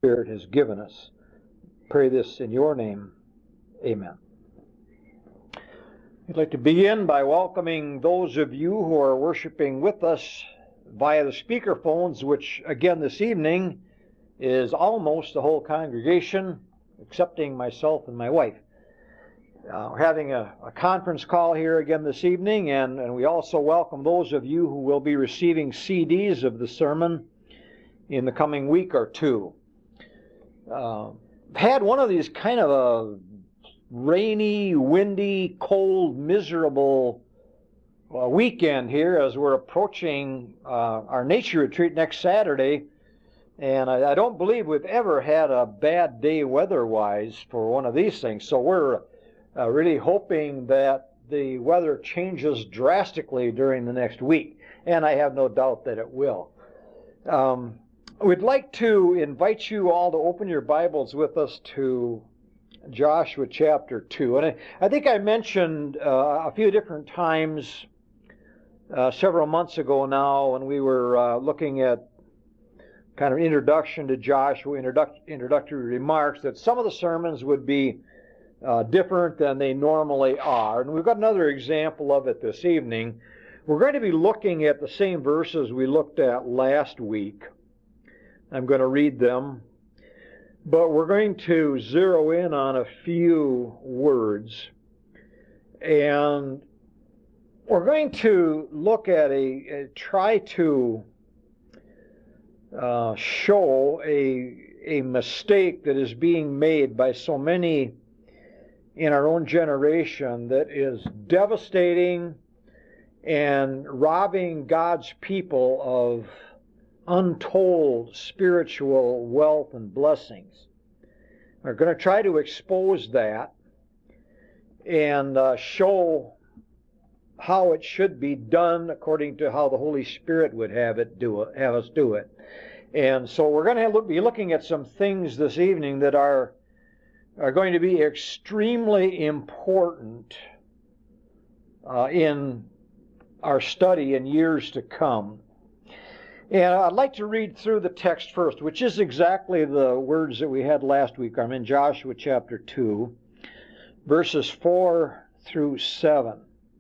Spirit has given us. Pray this in your name. Amen. I'd like to begin by welcoming those of you who are worshiping with us via the speakerphones, which again this evening is almost the whole congregation, excepting myself and my wife. We're having a conference call here again this evening, and we also welcome those of you who will be receiving CDs of the sermon in the coming week or two. Had one of these kind of a rainy, windy, cold, miserable weekend here as we're approaching our nature retreat next Saturday. And I don't believe we've ever had a bad day weather-wise for one of these things. So we're really hoping that the weather changes drastically during the next week. And I have no doubt that it will. We'd like to invite you all to open your Bibles with us to Joshua chapter 2. And I think I mentioned a few different times several months ago now when we were looking at kind of introduction to Joshua, introductory remarks, that some of the sermons would be different than they normally are. And we've got another example of it this evening. We're going to be looking at the same verses we looked at last week. I'm going to read them, but we're going to zero in on a few words, and we're going to look at try to show a mistake that is being made by so many in our own generation that is devastating and robbing God's people of untold spiritual wealth and blessings. We're going to try to expose that and show how it should be done according to how the Holy Spirit would have us do it. And so we're going to be looking at some things this evening that are going to be extremely important in our study in years to come. And I'd like to read through the text first, which is exactly the words that we had last week. I'm in Joshua chapter 2, verses 4 through 7.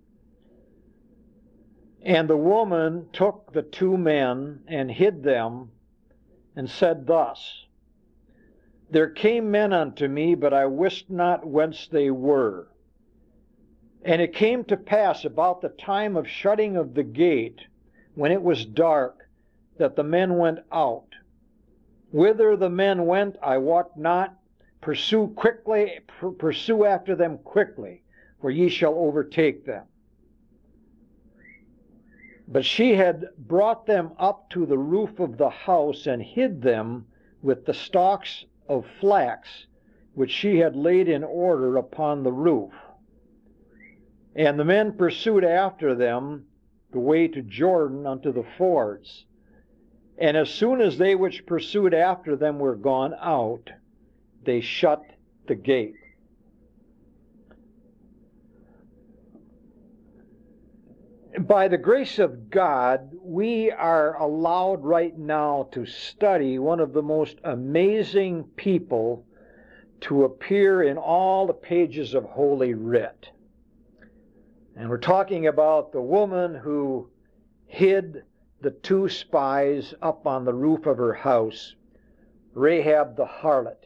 And the woman took the two men and hid them, and said thus, There came men unto me, but I wist not whence they were. And it came to pass about the time of shutting of the gate, when it was dark, that the men went out. Whither the men went, I wot not. Pursue after them quickly, for ye shall overtake them. But she had brought them up to the roof of the house, and hid them with the stalks of flax, which she had laid in order upon the roof. And the men pursued after them the way to Jordan unto the fords. And as soon as they which pursued after them were gone out, they shut the gate. By the grace of God, we are allowed right now to study one of the most amazing people to appear in all the pages of Holy Writ. And we're talking about the woman who hid the two spies up on the roof of her house, Rahab the harlot.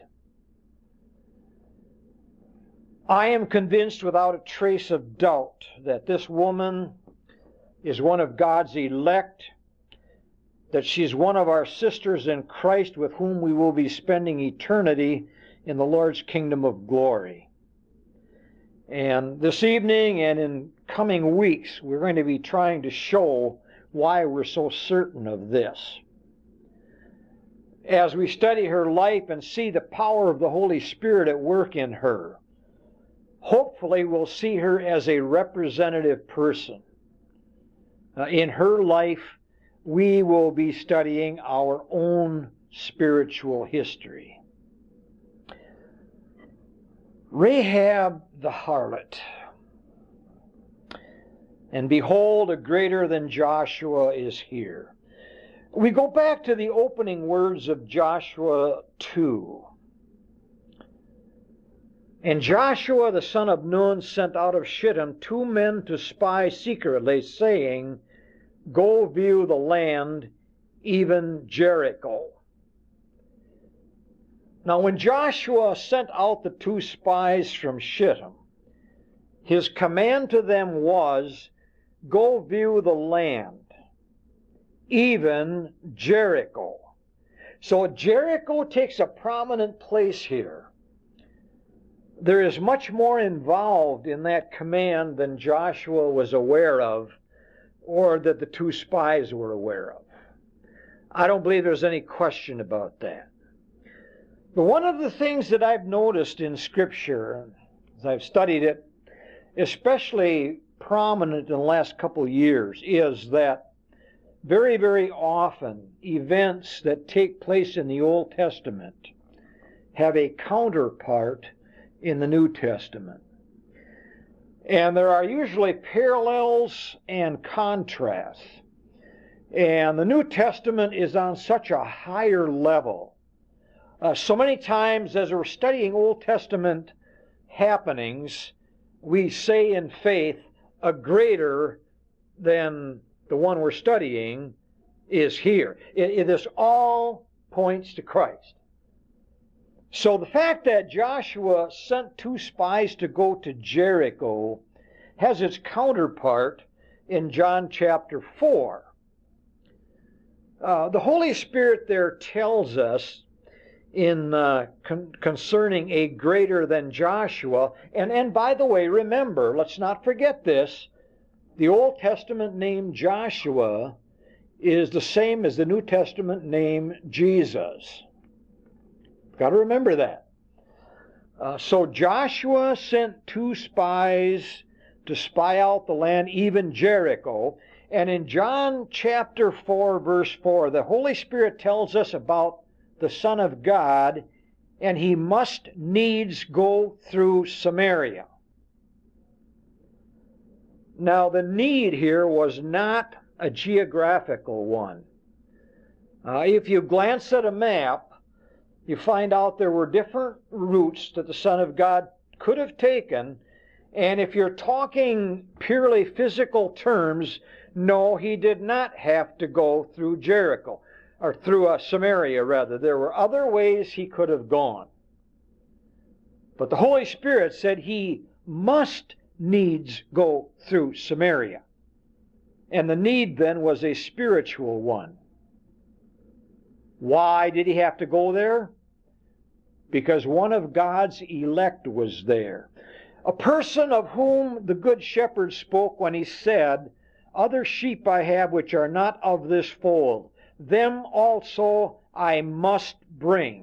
I am convinced without a trace of doubt that this woman is one of God's elect, that she's one of our sisters in Christ with whom we will be spending eternity in the Lord's kingdom of glory. And this evening and in coming weeks, we're going to be trying to show why we're so certain of this. As we study her life and see the power of the Holy Spirit at work in her, hopefully we'll see her as a representative person. In her life, we will be studying our own spiritual history. Rahab the harlot. And behold, a greater than Joshua is here. We go back to the opening words of Joshua 2. And Joshua the son of Nun sent out of Shittim 2 men to spy secretly, saying, Go view the land, even Jericho. Now when Joshua sent out the 2 spies from Shittim, his command to them was, Go view the land, even Jericho. So Jericho takes a prominent place here. There is much more involved in that command than Joshua was aware of, or that the 2 spies were aware of. I don't believe there's any question about that. But one of the things that I've noticed in Scripture, as I've studied it, especially prominent in the last couple of years, is that very, very often events that take place in the Old Testament have a counterpart in the New Testament. And there are usually parallels and contrasts. And the New Testament is on such a higher level. So many times as we're studying Old Testament happenings, we say in faith, a greater than the one we're studying is here. This all points to Christ. So the fact that Joshua sent 2 spies to go to Jericho has its counterpart in John chapter 4. The Holy Spirit there tells us in concerning a greater than Joshua, and by the way, remember, let's not forget this, the Old Testament name Joshua is the same as the New Testament name Jesus. Got to remember that. So Joshua sent 2 spies to spy out the land, even Jericho. And in John chapter 4, verse 4, the Holy Spirit tells us about the Son of God, and he must needs go through Samaria. Now, the need here was not a geographical one. If you glance at a map, you find out there were different routes that the Son of God could have taken. And if you're talking purely physical terms, no, he did not have to go through Jericho, or through Samaria, rather. There were other ways he could have gone. But the Holy Spirit said he must needs go through Samaria. And the need then was a spiritual one. Why did he have to go there? Because one of God's elect was there. A person of whom the Good Shepherd spoke when he said, Other sheep I have which are not of this fold, them also I must bring.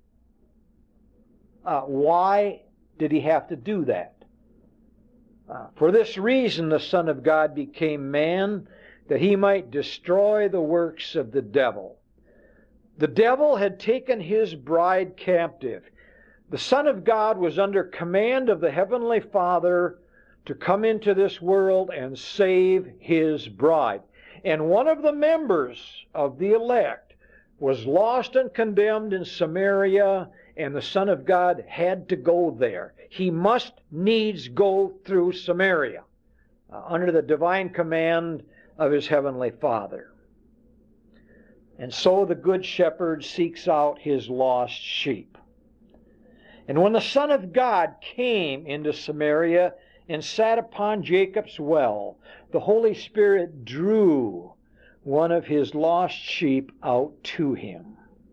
Why did he have to do that? For this reason the Son of God became man, that he might destroy the works of the devil. The devil had taken his bride captive. The Son of God was under command of the Heavenly Father to come into this world and save his bride. And one of the members of the elect was lost and condemned in Samaria, and the Son of God had to go there. He must needs go through Samaria under the divine command of his Heavenly Father. And so the Good Shepherd seeks out his lost sheep. And when the Son of God came into Samaria and sat upon Jacob's well, the Holy Spirit drew one of his lost sheep out to him.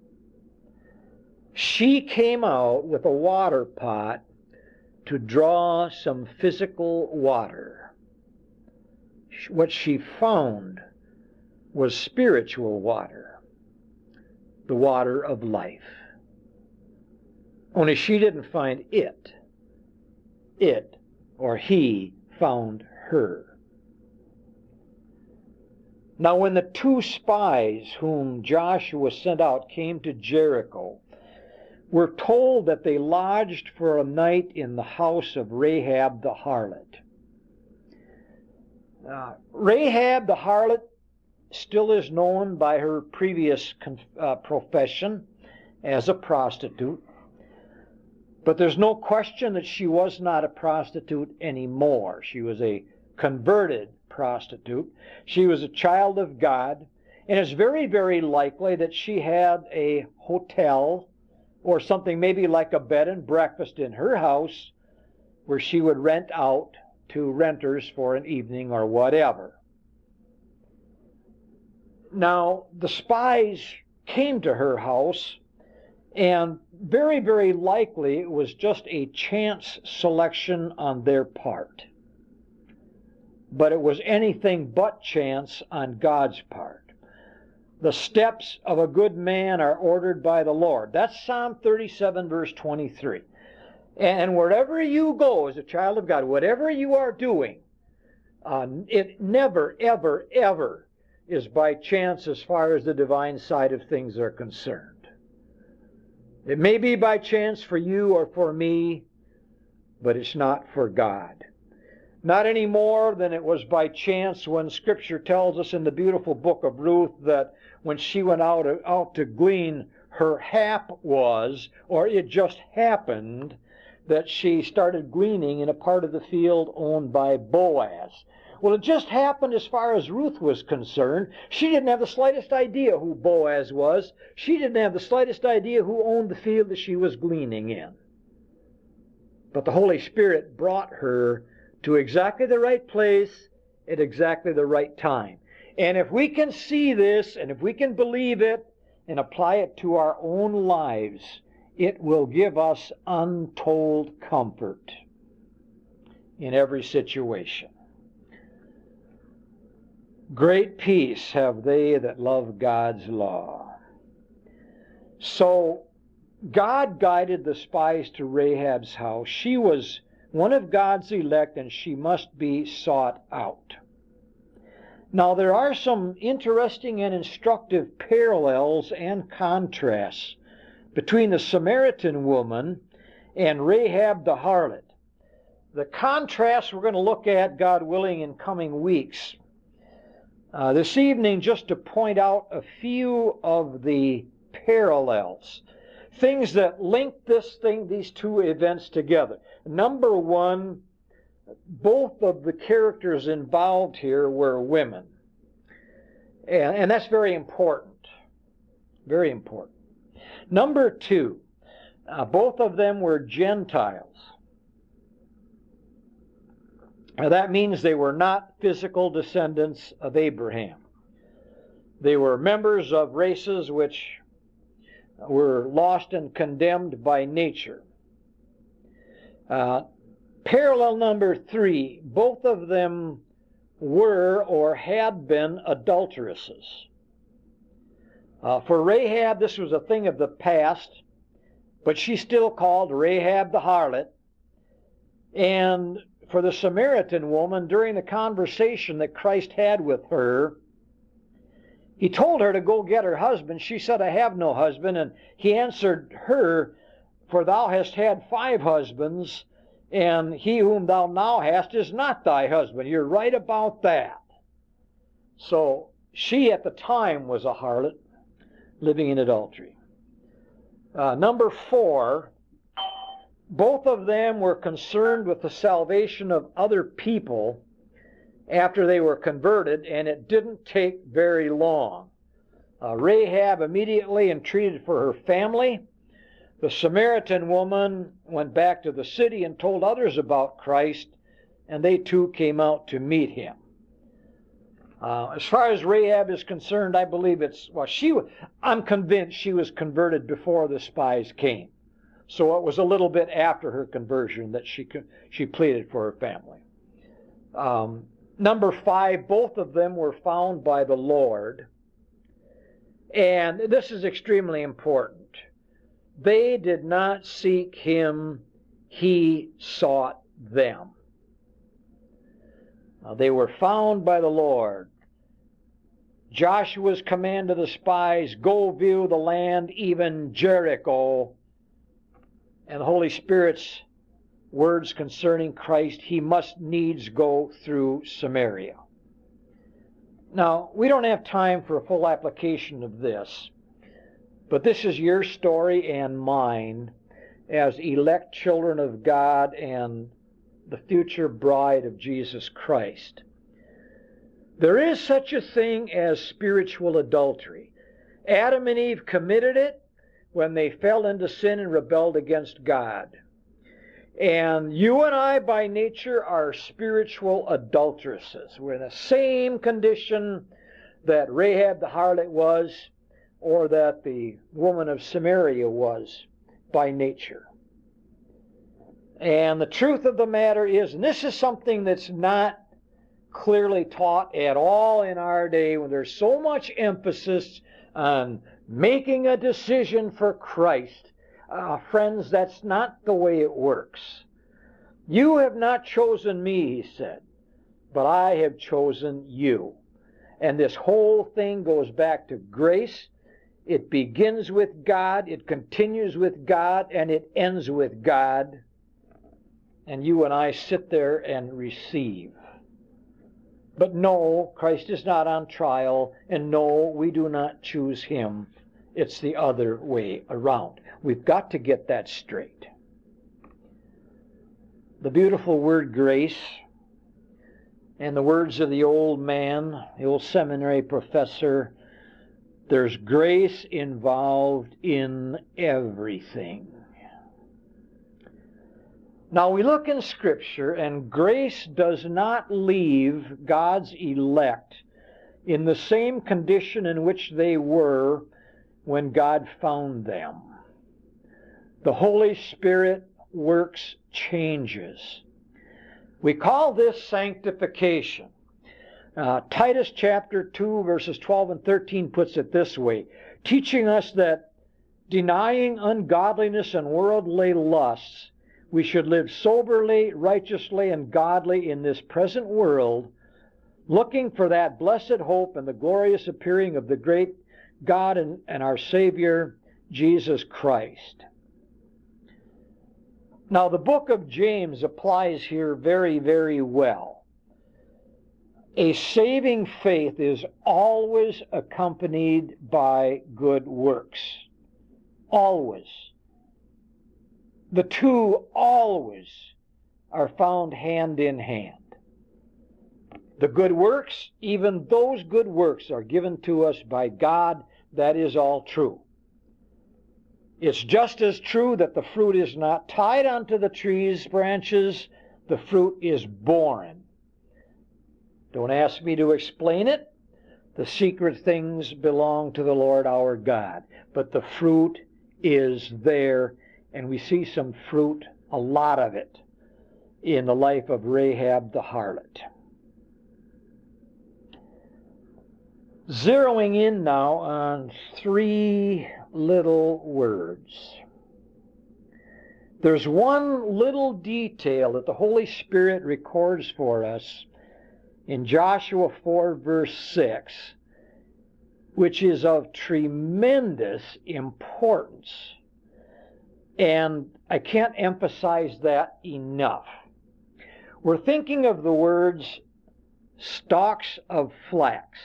She came out with a water pot to draw some physical water. What she found was spiritual water, the water of life. Only she didn't find it. It, or he, found her. Now when the 2 spies whom Joshua sent out came to Jericho, we're told that they lodged for a night in the house of Rahab the harlot. Rahab the harlot still is known by her previous profession as a prostitute. But there's no question that she was not a prostitute anymore. She was a converted prostitute. She was a child of God. And it's very, very likely that she had a hotel or something maybe like a bed and breakfast in her house where she would rent out to renters for an evening or whatever. Now, the spies came to her house, and very, very likely it was just a chance selection on their part. But it was anything but chance on God's part. The steps of a good man are ordered by the Lord. That's Psalm 37, verse 23. And wherever you go as a child of God, whatever you are doing, it never, ever, ever is by chance as far as the divine side of things are concerned. It may be by chance for you or for me, but it's not for God. Not any more than it was by chance when Scripture tells us in the beautiful book of Ruth that when she went out to glean, her hap was, or it just happened, that she started gleaning in a part of the field owned by Boaz. Well, it just happened as far as Ruth was concerned. She didn't have the slightest idea who Boaz was. She didn't have the slightest idea who owned the field that she was gleaning in. But the Holy Spirit brought her to exactly the right place at exactly the right time. And if we can see this, and if we can believe it, and apply it to our own lives, it will give us untold comfort in every situation. Great peace have they that love God's law. So God guided the spies to Rahab's house. She was one of God's elect, and she must be sought out. Now, there are some interesting and instructive parallels and contrasts between the Samaritan woman and Rahab the harlot. The contrast we're going to look at, God willing, in coming weeks. This evening, just to point out a few of the parallels, things that link these two events together. Number one, both of the characters involved here were women. And that's very important. Very important. Number two, both of them were Gentiles. Now, that means they were not physical descendants of Abraham. They were members of races which were lost and condemned by nature. Parallel number three, both of them were or had been adulteresses. For Rahab, this was a thing of the past, but she's still called Rahab the harlot. And for the Samaritan woman, during the conversation that Christ had with her, he told her to go get her husband. She said, I have no husband. And he answered her, for thou hast had 5 husbands, and he whom thou now hast is not thy husband. You're right about that. So she at the time was a harlot living in adultery. Number 4, both of them were concerned with the salvation of other people after they were converted, and it didn't take very long. Rahab immediately entreated for her family. The Samaritan woman went back to the city and told others about Christ, and they too came out to meet him. As far as Rahab is concerned, I believe I'm convinced she was converted before the spies came. So it was a little bit after her conversion that she pleaded for her family. Number 5, both of them were found by the Lord. And this is extremely important. They did not seek him, he sought them. They were found by the Lord. Joshua's command to the spies, go view the land, even Jericho. And the Holy Spirit's words concerning Christ, he must needs go through Samaria. Now, we don't have time for a full application of this, but this is your story and mine as elect children of God and the future bride of Jesus Christ. There is such a thing as spiritual adultery. Adam and Eve committed it when they fell into sin and rebelled against God. And you and I, by nature, are spiritual adulteresses. We're in the same condition that Rahab the harlot was, or that the woman of Samaria was by nature. And the truth of the matter is, and this is something that's not clearly taught at all in our day, when there's so much emphasis on making a decision for Christ. Friends, that's not the way it works. You have not chosen me, he said, but I have chosen you. And this whole thing goes back to grace. It begins with God, it continues with God, and it ends with God. And you and I sit there and receive. But no, Christ is not on trial, and no, we do not choose him. It's the other way around. We've got to get that straight. The beautiful word grace, and the words of the old man, the old seminary professor, there's grace involved in everything. Now we look in Scripture, and grace does not leave God's elect in the same condition in which they were when God found them. The Holy Spirit works changes. We call this sanctification. Titus chapter 2, verses 12 and 13 puts it this way, teaching us that denying ungodliness and worldly lusts, we should live soberly, righteously, and godly in this present world, looking for that blessed hope and the glorious appearing of the great God and our Savior, Jesus Christ. Now, the book of James applies here very, very well. A saving faith is always accompanied by good works. Always. The two always are found hand in hand. The good works, even those good works, are given to us by God. That is all true. It's just as true that the fruit is not tied onto the tree's branches. The fruit is born. Don't ask me to explain it. The secret things belong to the Lord our God. But the fruit is there, and we see some fruit, a lot of it, in the life of Rahab the harlot. Zeroing in now on three little words. There's one little detail that the Holy Spirit records for us in Joshua 4, verse 6, which is of tremendous importance. And I can't emphasize that enough. We're thinking of the words stalks of flax.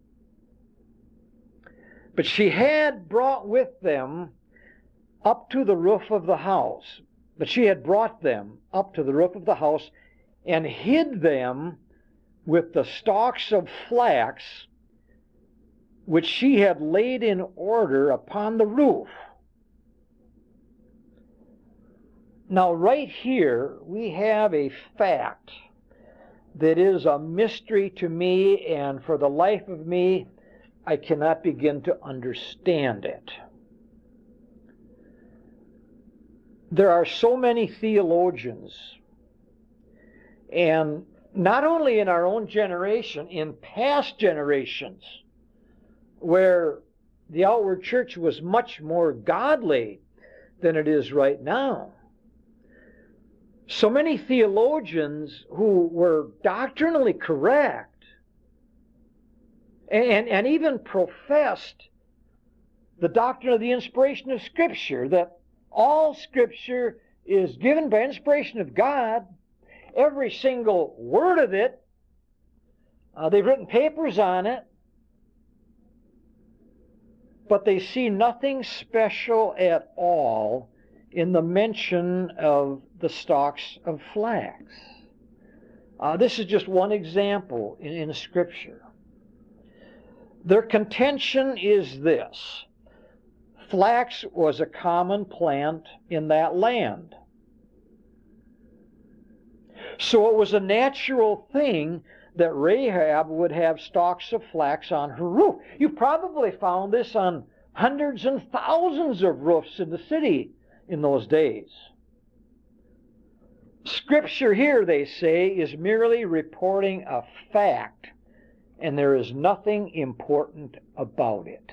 But she had brought with them up to the roof of the house. But she had brought them up to the roof of the house and hid them with the stalks of flax which she had laid in order upon the roof. Now, right here, we have a fact that is a mystery to me, and for the life of me, I cannot begin to understand it. There are so many theologians, and not only in our own generation, in past generations, where the outward church was much more godly than it is right now. So many theologians who were doctrinally correct and even professed the doctrine of the inspiration of Scripture, that all Scripture is given by inspiration of God, every single word of it, They've written papers on it, but they see nothing special at all in the mention of the stalks of flax. This is just one example in Scripture. Their contention is this: flax was a common plant in that land. So it was a natural thing that Rahab would have stalks of flax on her roof. You probably found this on hundreds and thousands of roofs in the city in those days. Scripture here, they say, is merely reporting a fact, and there is nothing important about it.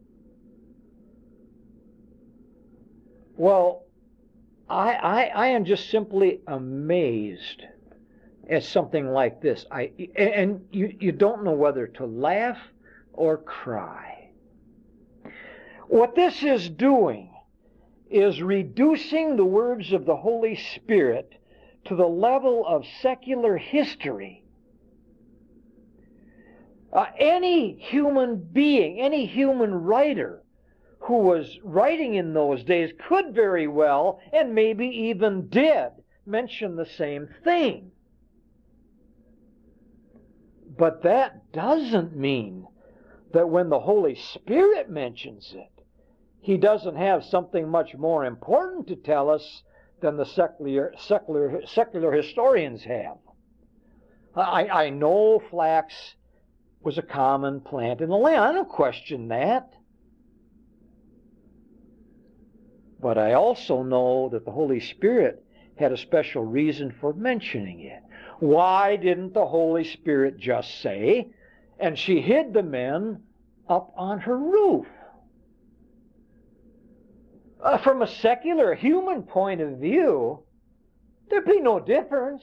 Well, I am just simply amazed at something like this. And you don't know whether to laugh or cry. What this is doing is reducing the words of the Holy Spirit to the level of secular history. Any human being, any human writer who was writing in those days could very well, and maybe even did, mention the same thing. But that doesn't mean that when the Holy Spirit mentions it, He doesn't have something much more important to tell us than the secular historians have. I know flax was a common plant in the land. I don't question that. But I also know that the Holy Spirit had a special reason for mentioning it. Why didn't the Holy Spirit just say, and she hid the men up on her roof? From a secular human point of view, there'd be no difference.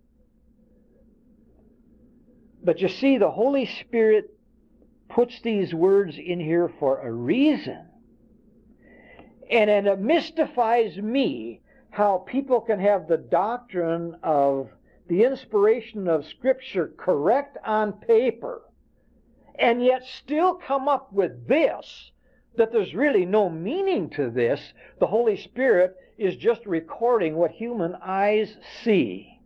But you see, the Holy Spirit puts these words in here for a reason. And it mystifies me how people can have the doctrine of the inspiration of Scripture correct on paper, and yet still come up with this, that there's really no meaning to this. The Holy Spirit is just recording what human eyes see.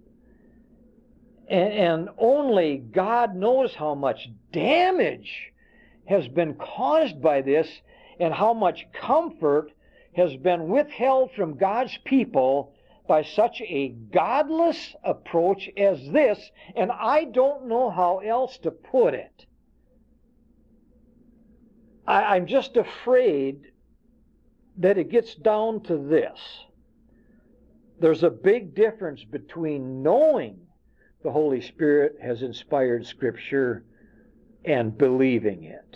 And only God knows how much damage has been caused by this, and how much comfort has been withheld from God's people by such a godless approach as this, and I don't know how else to put it. I'm just afraid that it gets down to this. There's a big difference between knowing the Holy Spirit has inspired Scripture and believing it.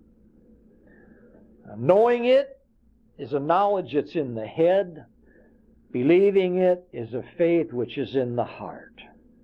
Knowing it is a knowledge that's in the head. Believing it is a faith which is in the heart.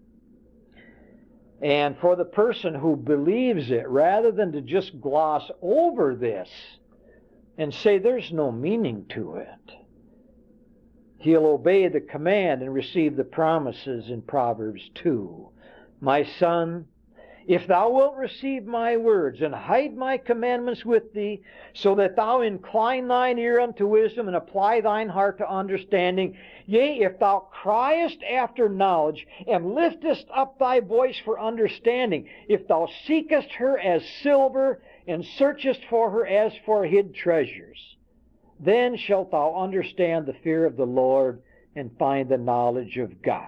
And for the person who believes it, rather than to just gloss over this and say there's no meaning to it, he'll obey the command and receive the promises in Proverbs 2. My son, if thou wilt receive my words and hide my commandments with thee, so that thou incline thine ear unto wisdom and apply thine heart to understanding, yea, if thou criest after knowledge and liftest up thy voice for understanding, if thou seekest her as silver and searchest for her as for hid treasures, then shalt thou understand the fear of the Lord and find the knowledge of God.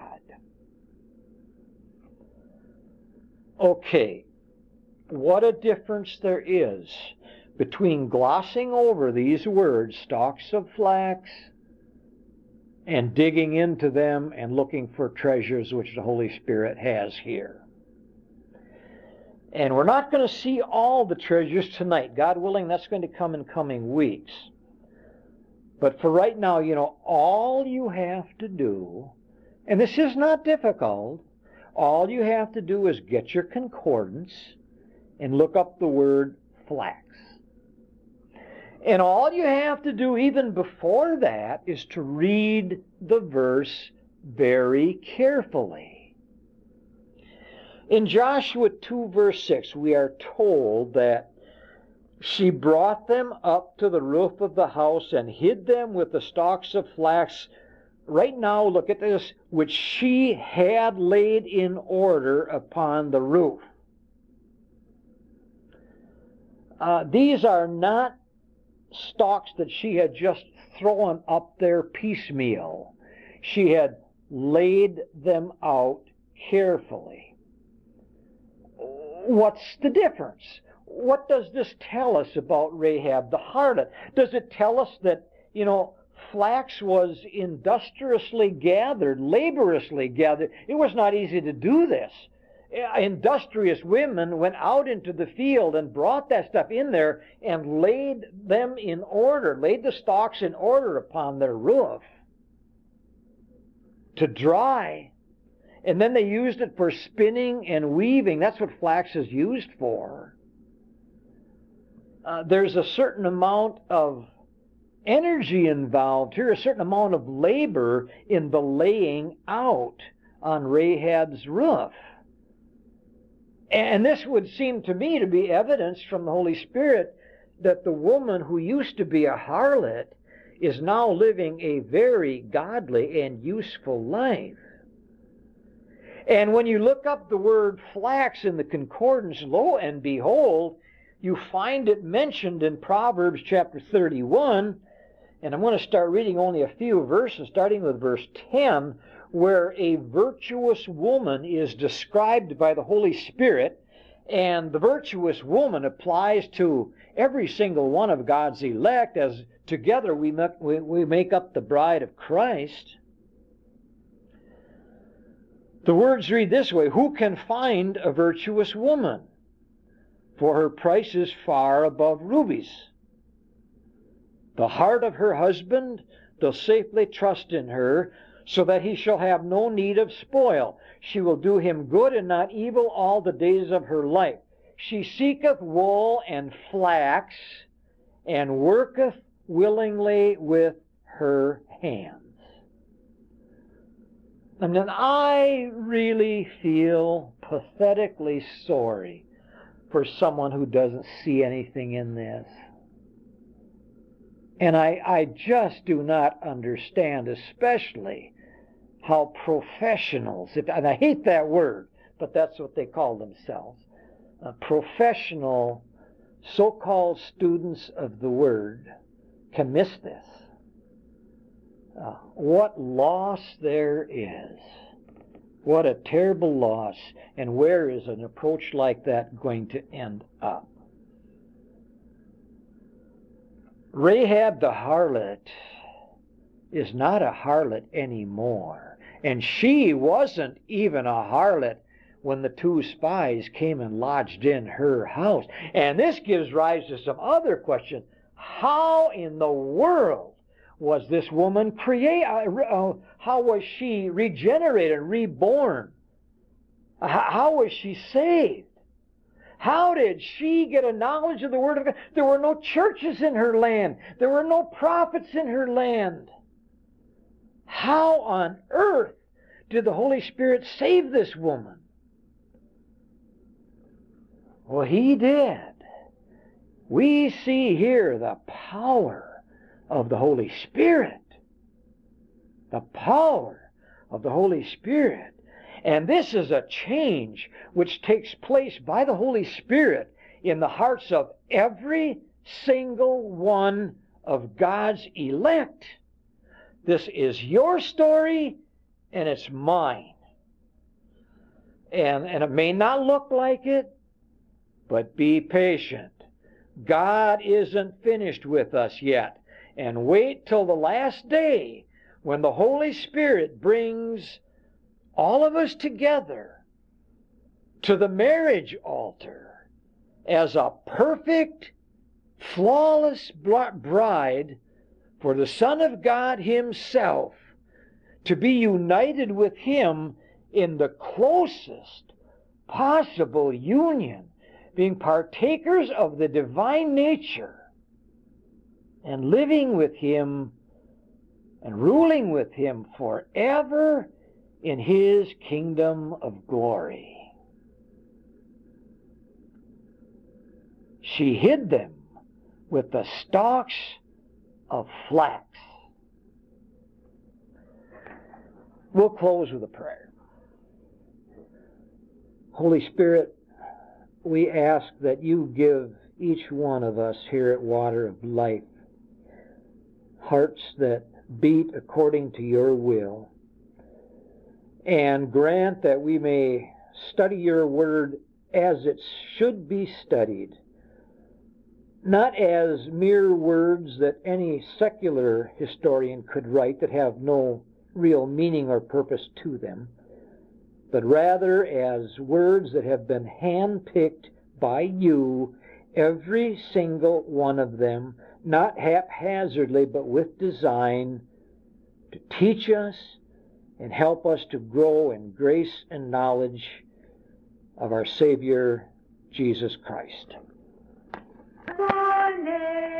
Okay, what a difference there is between glossing over these words, stalks of flax, and digging into them and looking for treasures which the Holy Spirit has here. And we're not going to see all the treasures tonight. God willing, that's going to come in coming weeks. But for right now, all you have to do, and this is not difficult, all you have to do is get your concordance and look up the word flax. And all you have to do even before that is to read the verse very carefully. In Joshua 2, verse 6, we are told that she brought them up to the roof of the house and hid them with the stalks of flax. Right now, look at this, which she had laid in order upon the roof. These are not stalks that she had just thrown up there piecemeal. She had laid them out carefully. What's the difference? What does this tell us about Rahab the harlot? Does it tell us that, flax was industriously gathered, laboriously gathered? It was not easy to do this. Industrious women went out into the field and brought that stuff in there and laid them in order, laid the stalks in order upon their roof to dry. And then they used it for spinning and weaving. That's what flax is used for. There's a certain amount of energy involved here, a certain amount of labor in the laying out on Rahab's roof. And this would seem to me to be evidence from the Holy Spirit that the woman who used to be a harlot is now living a very godly and useful life. And when you look up the word flax in the concordance, lo and behold, you find it mentioned in Proverbs chapter 31, and I'm going to start reading only a few verses, starting with verse 10, where a virtuous woman is described by the Holy Spirit, and the virtuous woman applies to every single one of God's elect, as together we make up the bride of Christ. The words read this way: "Who can find a virtuous woman? For her price is far above rubies. The heart of her husband doth safely trust in her, so that he shall have no need of spoil. She will do him good and not evil all the days of her life. She seeketh wool and flax, and worketh willingly with her hands." And then I really feel pathetically sorry for someone who doesn't see anything in this. And I just do not understand, especially how professionals, and I hate that word, but that's what they call themselves, professional so-called students of the Word can miss this. What loss there is. What a terrible loss. And where is an approach like that going to end up? Rahab the harlot is not a harlot anymore. And she wasn't even a harlot when the two spies came and lodged in her house. And this gives rise to some other questions. How in the world was this woman created? How was she regenerated, reborn? How was she saved? How did she get a knowledge of the Word of God? There were no churches in her land. There were no prophets in her land. How on earth did the Holy Spirit save this woman? Well, He did. We see here the power of the Holy Spirit. The power of the Holy Spirit. And this is a change which takes place by the Holy Spirit in the hearts of every single one of God's elect. This is your story, and it's mine. And it may not look like it, but be patient. God isn't finished with us yet. And wait till the last day when the Holy Spirit brings all of us together to the marriage altar as a perfect, flawless bride for the Son of God Himself, to be united with Him in the closest possible union, being partakers of the divine nature, and living with Him and ruling with Him forever in His kingdom of glory. she hid them with the stalks of flax. We'll close with a prayer. Holy Spirit, we ask that you give each one of us here at Water of Life hearts that beat according to your will, and grant that we may study your word as it should be studied, not as mere words that any secular historian could write that have no real meaning or purpose to them, but rather as words that have been hand-picked by you, every single one of them, not haphazardly, but with design, to teach us and help us to grow in grace and knowledge of our Savior, Jesus Christ. Amen.